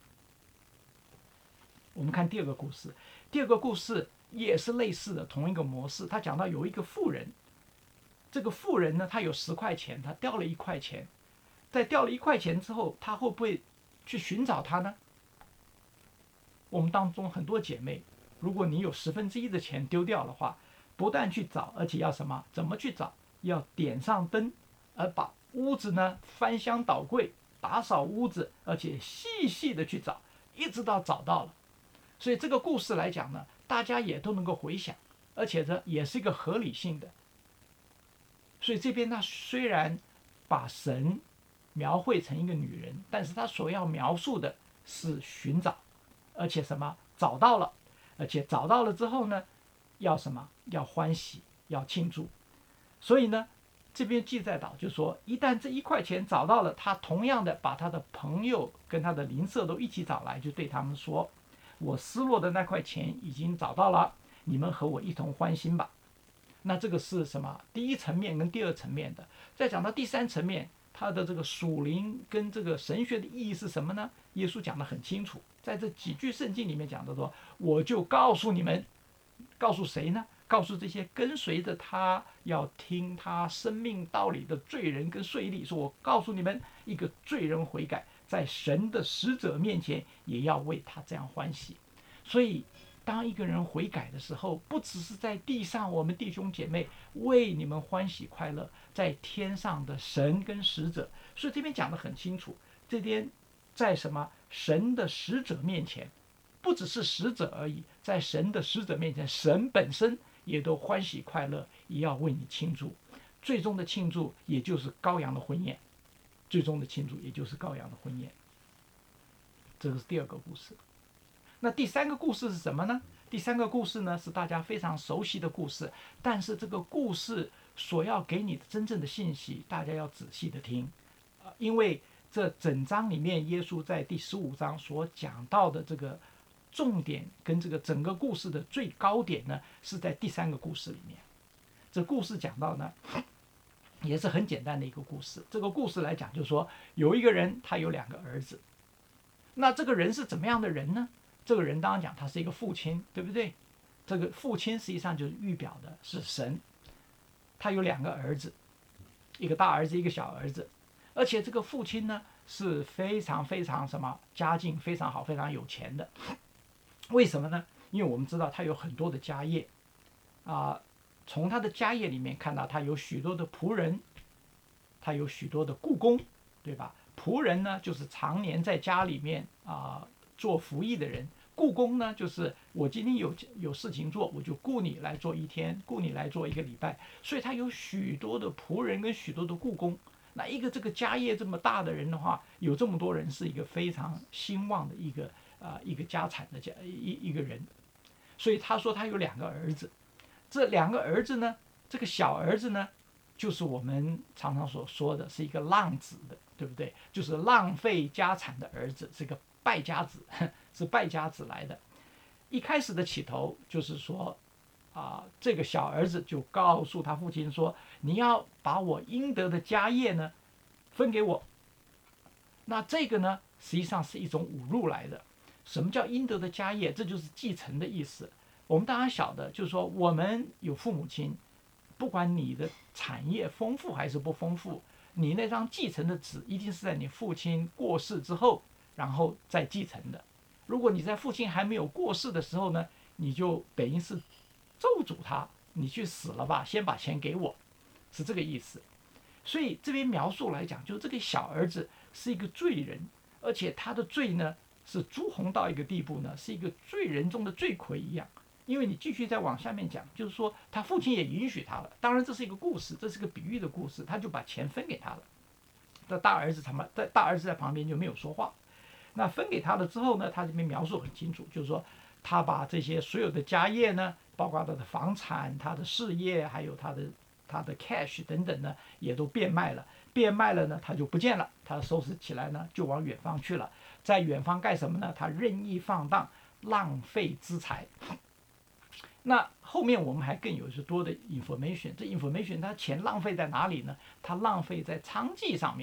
我们看第二个故事，第二个故事也是类似的同一个模式。他讲到有一个妇人，这个妇人呢，她有十块钱，她掉了一块钱，在掉了一块钱之后，她会不会去寻找他呢？我们当中很多姐妹，如果你有十分之一的钱丢掉的话，不但去找，而且要什么？怎么去找？要点上灯，而把屋子呢翻箱倒柜，打扫屋子，而且细细的去找，一直到找到了。所以这个故事来讲呢，大家也都能够回想，而且这也是一个合理性的。所以这边他虽然把神描绘成一个女人，但是他所要描述的是寻找，而且什么找到了，而且找到了之后呢，要什么？要欢喜，要庆祝。所以呢，这边记载到就说，一旦这一块钱找到了，他同样的把他的朋友跟他的邻舍都一起找来，就对他们说，我失落的那块钱已经找到了，你们和我一同欢欣吧。那这个是什么？第一层面跟第二层面的。再讲到第三层面，它的这个属灵跟这个神学的意义是什么呢？耶稣讲得很清楚，在这几句圣经里面讲的说，我就告诉你们，告诉谁呢？告诉这些跟随着他要听他生命道理的罪人跟税吏，说我告诉你们，一个罪人悔改，在神的使者面前也要为他这样欢喜。所以当一个人悔改的时候，不只是在地上我们弟兄姐妹为你们欢喜快乐，在天上的神跟使者。所以这边讲得很清楚，这边在什么神的使者面前，不只是使者而已，在神的使者面前，神本身也都欢喜快乐，也要为你庆祝。最终的庆祝也就是羔羊的婚宴，最终的庆祝也就是羔羊的婚宴。这个是第二个故事。那第三个故事是什么呢？第三个故事呢，是大家非常熟悉的故事，但是这个故事所要给你的真正的信息，大家要仔细的听，因为这整章里面，耶稣在第十五章所讲到的这个重点跟这个整个故事的最高点呢，是在第三个故事里面。这故事讲到呢，也是很简单的一个故事。这个故事来讲，就是说有一个人，他有两个儿子。那这个人是怎么样的人呢？这个人当然讲他是一个父亲，对不对？这个父亲实际上就是预表的是神。他有两个儿子，一个大儿子，一个小儿子。而且这个父亲呢是非常非常什么家境非常好，非常有钱的。为什么呢？因为我们知道他有很多的家业啊、呃，从他的家业里面看到他有许多的仆人，他有许多的雇工，对吧？仆人呢就是常年在家里面啊、呃、做服役的人，雇工呢就是我今天有有事情做，我就雇你来做一天，雇你来做一个礼拜。所以他有许多的仆人跟许多的雇工。那一个这个家业这么大的人的话，有这么多人，是一个非常兴旺的一个啊、呃、一个家产的家一一个人。所以他说他有两个儿子，这两个儿子呢，这个小儿子呢，就是我们常常所说的是一个浪子的，对不对？就是浪费家产的儿子，是一个败家子，是败家子来的。一开始的起头就是说啊、呃，这个小儿子就告诉他父亲说，你要把我应得的家业呢分给我。那这个呢实际上是一种侮辱来的。什么叫应得的家业？这就是继承的意思。我们当然晓得，就是说我们有父母亲，不管你的产业丰富还是不丰富，你那张继承的纸一定是在你父亲过世之后然后再继承的。如果你在父亲还没有过世的时候呢，你就等于是咒诅他，你去死了吧，先把钱给我，是这个意思。所以这边描述来讲，就是这个小儿子是一个罪人，而且他的罪呢是朱红到一个地步呢，是一个罪人中的罪魁一样。因为你继续再往下面讲，就是说他父亲也允许他了，当然这是一个故事，这是个比喻的故事，他就把钱分给他了。这大儿子他们在大儿子在旁边就没有说话。那分给他了之后呢，他这边描述很清楚，就是说他把这些所有的家业呢，包括他的房产、他的事业，还有他的他的 cash 等等呢，也都变卖了。变卖了呢，他就不见了，他收拾起来呢，就往远方去了。在远方干什么呢？他任意放荡，浪费资财。那后面我们还更有是多的 information， 这 information 它钱浪费在哪里呢？它浪费在娼妓上面。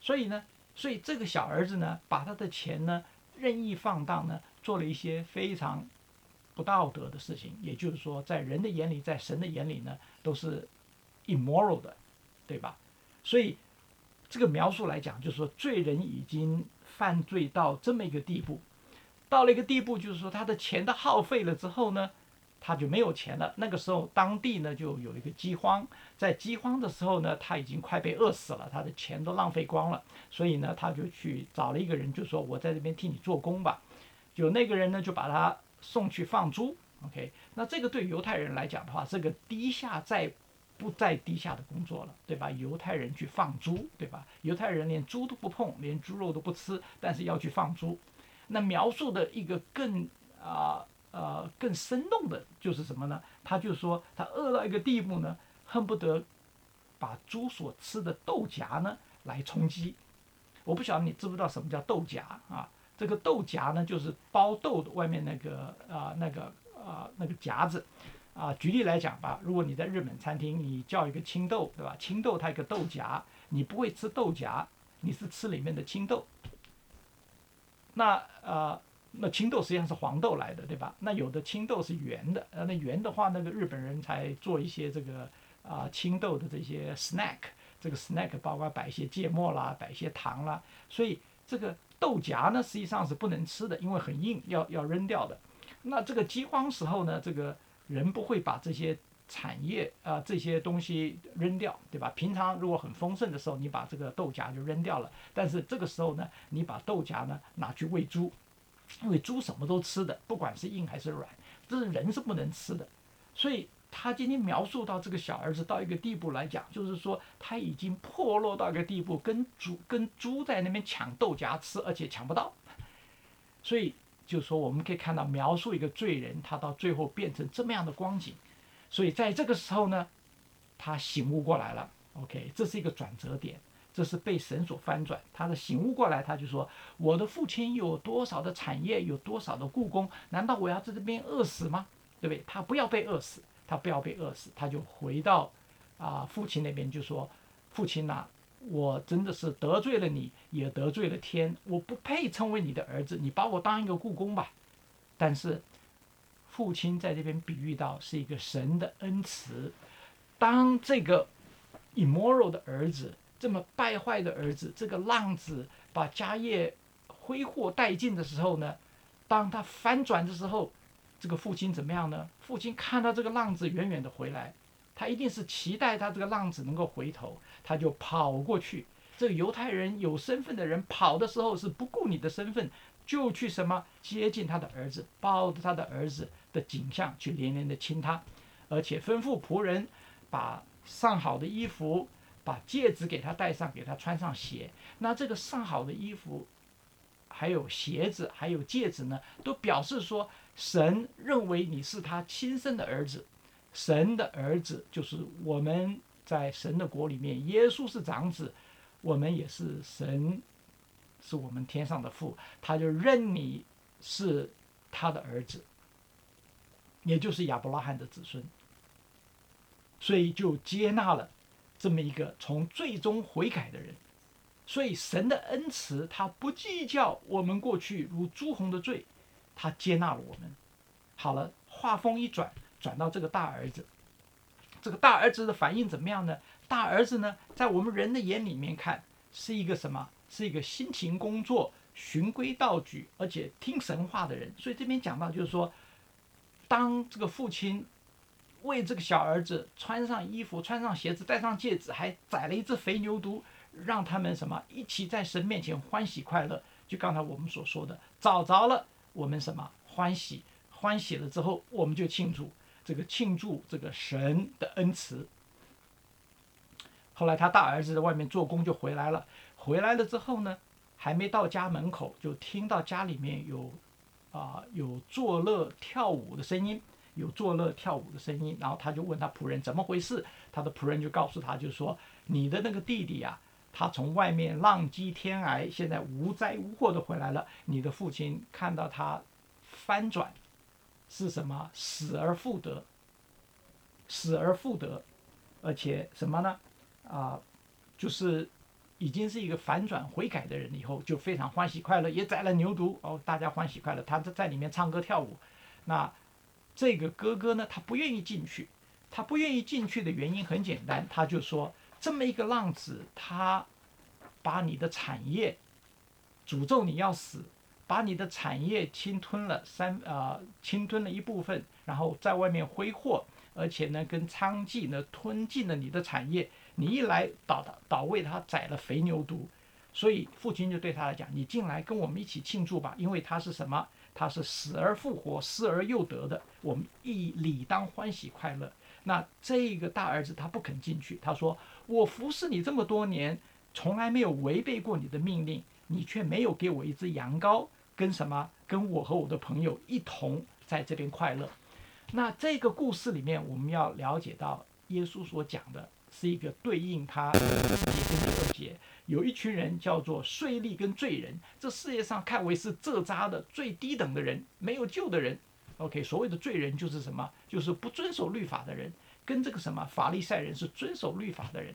所以呢，所以这个小儿子呢，把他的钱呢任意放荡呢，做了一些非常不道德的事情。也就是说，在人的眼里，在神的眼里呢，都是 immoral 的，对吧？所以这个描述来讲，就是说罪人已经犯罪到这么一个地步，到了一个地步，就是说他的钱都耗费了之后呢，他就没有钱了。那个时候当地呢就有一个饥荒，在饥荒的时候呢，他已经快被饿死了，他的钱都浪费光了，所以呢他就去找了一个人，就说我在这边替你做工吧。就那个人呢就把他送去放猪。OK，那这个对犹太人来讲的话，这个低下再不再低下的工作了，对吧？犹太人去放猪，对吧？犹太人连猪都不碰，连猪肉都不吃，但是要去放猪。那描述的一个更啊呃更生动的就是什么呢？他就说他饿到一个地步呢，恨不得把猪所吃的豆荚呢来充饥。我不晓得你知不知道什么叫豆荚啊？这个豆荚呢，就是包豆的外面那个啊、呃、那个啊、呃、那个夹子啊。举例来讲吧，如果你在日本餐厅，你叫一个青豆，对吧？青豆它一个豆荚，你不会吃豆荚，你是吃里面的青豆。那呃，那青豆实际上是黄豆来的，对吧？那有的青豆是圆的，呃，那圆的话，那个日本人才做一些这个啊、呃、青豆的这些 snack，这个 snack 包括摆一些芥末啦，摆一些糖啦，所以这个豆荚呢实际上是不能吃的，因为很硬，要要扔掉的。那这个饥荒时候呢，这个人不会把这些产业啊、呃、这些东西扔掉，对吧？平常如果很丰盛的时候，你把这个豆荚就扔掉了，但是这个时候呢，你把豆荚呢拿去喂猪，因为猪什么都吃的，不管是硬还是软，这是人是不能吃的。所以他今天描述到这个小儿子到一个地步来讲，就是说他已经破落到一个地步，跟猪跟猪在那边抢豆荚吃，而且抢不到。所以就是说我们可以看到描述一个罪人，他到最后变成这么样的光景。所以在这个时候呢，他醒悟过来了。OK， 这是一个转折点，这是被神所翻转。他的醒悟过来，他就说：我的父亲有多少的产业，有多少的雇工，难道我要在这边饿死吗？对不对？他不要被饿死，他不要被饿死，他就回到啊、呃、父亲那边，就说：父亲呐、啊，我真的是得罪了你，也得罪了天，我不配称为你的儿子，你把我当一个雇工吧。但是父亲在这边比喻到是一个神的恩慈，当这个 immoral 的儿子，这么败坏的儿子，这个浪子把家业挥霍殆尽的时候呢，当他翻转的时候，这个父亲怎么样呢？父亲看到这个浪子远远的回来，他一定是期待他这个浪子能够回头，他就跑过去。这个犹太人有身份的人跑的时候是不顾你的身份，就去什么接近他的儿子，抱着他的儿子的颈项去连连的亲他，而且吩咐仆人把上好的衣服，把戒指给他戴上，给他穿上鞋。那这个上好的衣服，还有鞋子，还有戒指呢，都表示说神认为你是他亲生的儿子。神的儿子就是我们在神的国里面，耶稣是长子，我们也是神，是我们天上的父，他就认你是他的儿子，也就是亚伯拉罕的子孙，所以就接纳了这么一个从最终悔改的人。所以神的恩慈，他不计较我们过去如朱红的罪，他接纳了我们。好了，话锋一转，转到这个大儿子，这个大儿子的反应怎么样呢？大儿子呢，在我们人的眼里面看，是一个什么？是一个辛勤工作、循规蹈矩，而且听神话的人。所以这边讲到，就是说，当这个父亲为这个小儿子穿上衣服、穿上鞋子、戴上戒指，还宰了一只肥牛犊，让他们什么一起在神面前欢喜快乐。就刚才我们所说的，找着了我们什么欢喜，欢喜了之后，我们就庆祝。这个庆祝这个神的恩慈。后来他大儿子在外面做工就回来了，回来了之后呢，还没到家门口，就听到家里面有啊、呃、有作乐跳舞的声音，有作乐跳舞的声音，然后他就问他仆人怎么回事，他的仆人就告诉他，就说你的那个弟弟啊，他从外面浪迹天涯，现在无灾无祸的回来了，你的父亲看到他翻转。是什么？死而复得，死而复得，而且什么呢？啊、呃，就是已经是一个反转悔改的人以后，就非常欢喜快乐，也宰了牛犊哦，大家欢喜快乐，他在里面唱歌跳舞。那这个哥哥呢，他不愿意进去，他不愿意进去的原因很简单，他就说这么一个浪子，他把你的产业诅咒你要死，把你的产业侵吞了三呃侵吞了一部分，然后在外面挥霍，而且呢跟娼妓呢吞尽了你的产业，你一来倒倒为他宰了肥牛犊，所以父亲就对他来讲，你进来跟我们一起庆祝吧，因为他是什么？他是死而复活，失而又得的，我们亦理当欢喜快乐。那这个大儿子他不肯进去，他说：“我服侍你这么多年，从来没有违背过你的命令，你却没有给我一只羊羔，跟什么？跟我和我的朋友一同在这边快乐。”那这个故事里面，我们要了解到，耶稣所讲的是一个对应他第一节跟第二节，有一群人叫做税吏跟罪人，这世界上看为是这渣的最低等的人，没有救的人。OK， 所谓的罪人就是什么？就是不遵守律法的人，跟这个什么法利赛人是遵守律法的人。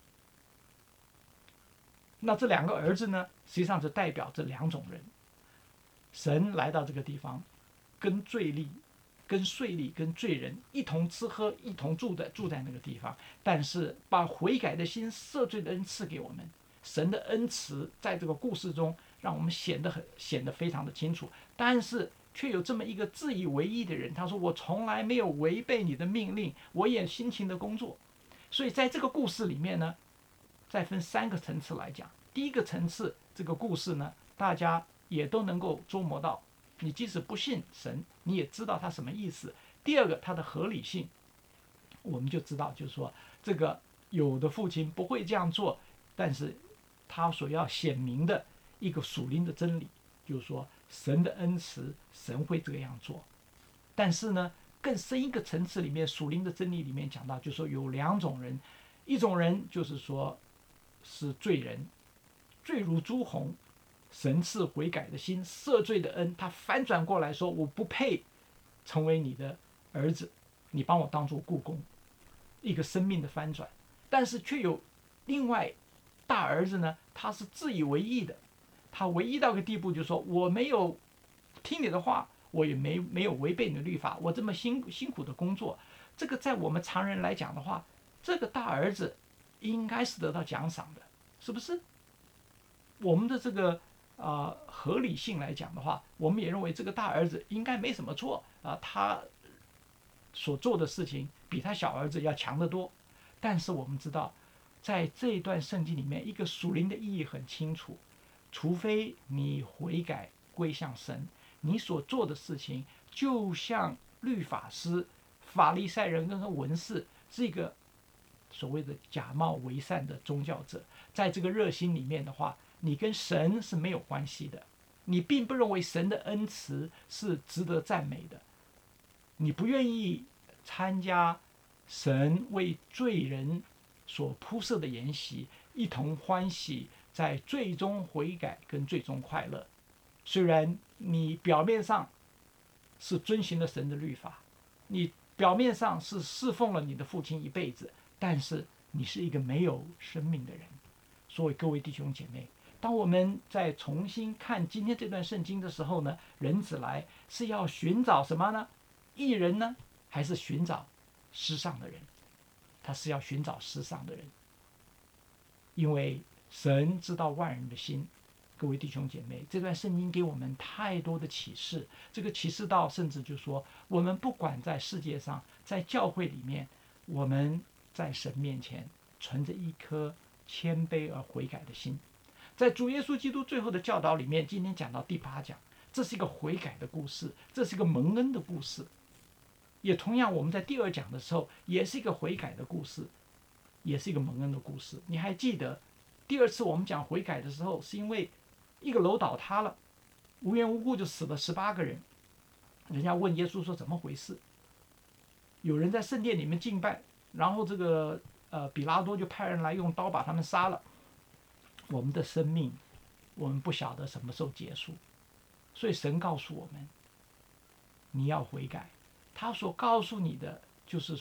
那这两个儿子呢，实际上是代表这两种人。神来到这个地方，跟罪吏、跟税吏、跟罪人一同吃喝，一同住在住在那个地方，但是把悔改的心、赦罪的恩赐给我们。神的恩慈在这个故事中，让我们显得很显得非常的清楚。但是却有这么一个自以为意的人，他说：“我从来没有违背你的命令，我也辛勤的工作。”所以在这个故事里面呢，再分三个层次来讲。第一个层次，这个故事呢，大家也都能够捉摸到，你即使不信神，你也知道他什么意思。第二个，它的合理性，我们就知道，就是说，这个有的父亲不会这样做，但是他所要显明的一个属灵的真理，就是说，神的恩慈，神会这样做。但是呢，更深一个层次里面，属灵的真理里面讲到，就是说有两种人，一种人就是说是罪人，罪如朱红，神赐悔改的心，赦罪的恩，他反转过来说，我不配成为你的儿子，你帮我当做雇工，一个生命的翻转。但是却有另外大儿子呢，他是自以为意的，他唯一到个地步，就是说我没有听你的话，我也没没有违背你的律法，我这么辛辛苦的工作，这个在我们常人来讲的话，这个大儿子应该是得到奖赏的，是不是？我们的这个呃合理性来讲的话，我们也认为这个大儿子应该没什么错啊、呃，他所做的事情比他小儿子要强得多。但是我们知道，在这一段圣经里面，一个属灵的意义很清楚，除非你悔改归向神，你所做的事情就像律法师、法利赛人跟文士是一个所谓的假冒为善的宗教者，在这个热心里面的话，你跟神是没有关系的，你并不认为神的恩慈是值得赞美的，你不愿意参加神为罪人所铺设的筵席，一同欢喜在最终悔改跟最终快乐。虽然你表面上是遵循了神的律法，你表面上是侍奉了你的父亲一辈子，但是你是一个没有生命的人。所以各位弟兄姐妹，当我们在重新看今天这段圣经的时候呢，人子来是要寻找什么呢？义人呢，还是寻找失丧的人？他是要寻找失丧的人，因为神知道万人的心。各位弟兄姐妹，这段圣经给我们太多的启示，这个启示到甚至就说，我们不管在世界上，在教会里面，我们在神面前存着一颗谦卑而悔改的心。在主耶稣基督最后的教导里面，今天讲到第八讲，这是一个悔改的故事，这是一个蒙恩的故事。也同样，我们在第二讲的时候，也是一个悔改的故事，也是一个蒙恩的故事。你还记得第二次我们讲悔改的时候，是因为一个楼倒塌了，无缘无故就死了十八个人。人家问耶稣说怎么回事？有人在圣殿里面敬拜，然后这个呃比拉多就派人来用刀把他们杀了。我们的生命，我们不晓得什么时候结束，所以神告诉我们，你要悔改。他所告诉你的就是说，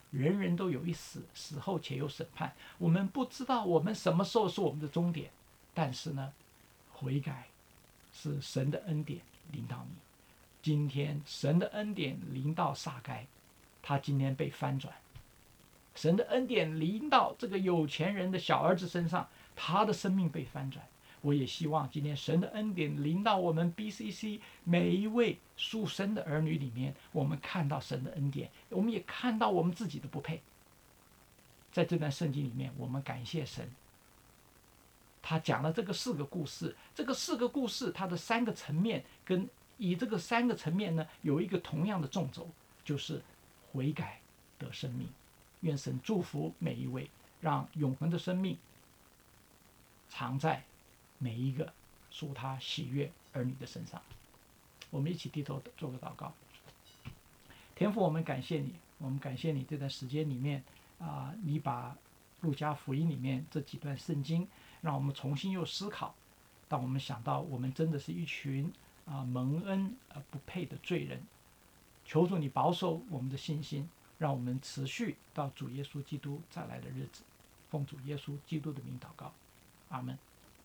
人人都有一死，死后且有审判。我们不知道我们什么时候是我们的终点，但是呢，悔改是神的恩典临到你。今天神的恩典临到撒该，他今天被翻转。神的恩典临到这个有钱人的小儿子身上，他的生命被翻转。我也希望今天神的恩典临到我们 B C C 每一位属神的儿女里面，我们看到神的恩典，我们也看到我们自己的不配。在这段圣经里面，我们感谢神，他讲了这个四个故事，这个四个故事它的三个层面，跟以这个三个层面呢，有一个同样的纵轴，就是悔改得生命。愿神祝福每一位，让永恒的生命藏在每一个属他喜悦儿女的身上。我们一起低头做个祷告。天父，我们感谢你，我们感谢你这段时间里面啊、呃，你把路加福音里面这几段圣经，让我们重新又思考。当我们想到我们真的是一群啊、呃、蒙恩而不配的罪人，求主你保守我们的信心，让我们持续到主耶稣基督再来的日子。奉主耶稣基督的名祷告，阿们。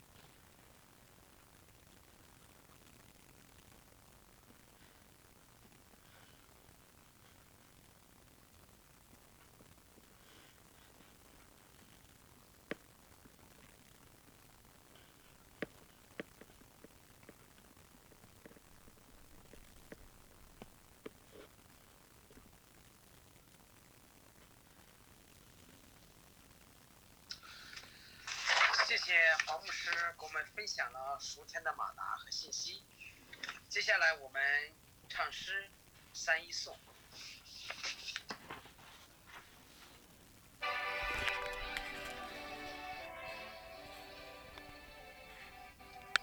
谢谢黄牧师给我们分享了赎天的马达和信息。接下来我们唱诗三一颂。